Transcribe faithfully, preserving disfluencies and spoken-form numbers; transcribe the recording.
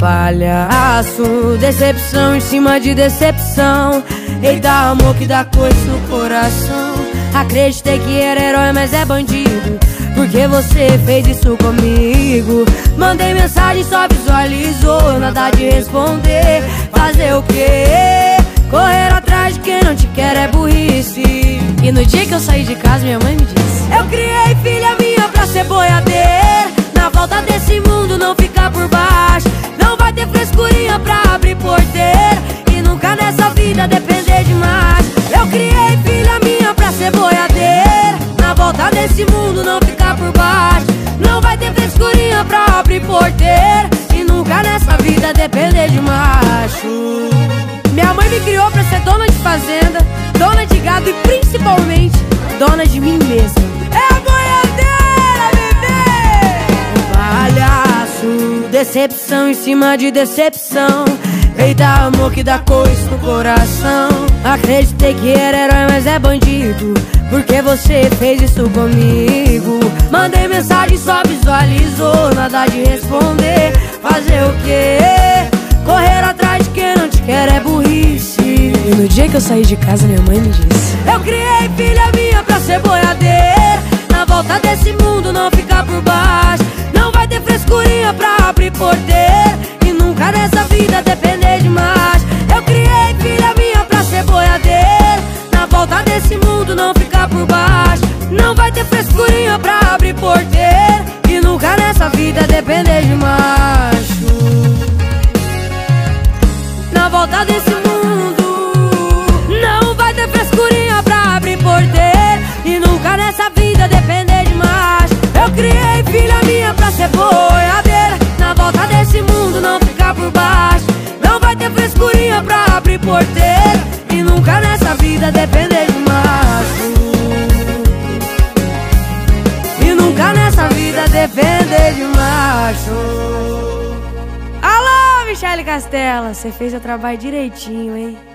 palhaço, decepção em cima de decepção. Eita, amor que dá coisa no coração. Acreditei que era herói, mas é bandido, porque você fez isso comigo. Mandei mensagem, só visualizou, nada de responder. Fazer o quê? Correr atrás de quem não te quer é burrice. E no dia que eu saí de casa, minha mãe me disse: eu criei filha minha pra ser boiadeira. Na volta desse mundo não ficar por baixo. Não vai ter frescurinha pra abrir porteira. E nunca nessa vida depender demais. Eu criei filha minha pra ser boiadeira. Na volta desse mundo não ficar por baixo. Não vai ter frescurinha pra abrir porteira. E nunca nessa vida depender de macho. Minha mãe me criou pra ser dona de fazenda, dona de gado e principalmente dona de mim mesma. É a boiadeira, bebê! Palhaço, decepção em cima de decepção. Eita, amor que dá coisa no coração. Acreditei que era herói, mas é bandido, porque você fez isso comigo. Mandei mensagem, só visualizou, nada de responder. Fazer o quê? Correr atrás de quem não te quer é burrice. E no dia que eu saí de casa, minha mãe me disse: eu criei filha minha pra ser boiadeira. Na volta desse mundo não ficar por baixo. Não vai ter frescurinha pra abrir porteira. E nunca nessa vida depender de mais. Eu criei filha minha pra ser boiadeira. Na volta desse mundo não ficar por baixo. Não vai ter frescurinha pra abrir porteira. E nunca nessa vida depender de macho. Na volta desse mundo não vai ter frescurinha pra abrir porteira. E nunca nessa vida depender de macho. Eu criei filha minha pra ser boiadeira. Na volta desse mundo não ficar por baixo. Não vai ter frescurinha pra abrir porteira. E nunca nessa vida depender de macho. E nunca nessa vida depender de macho. Alô, Michele Castela, você fez o trabalho direitinho, hein?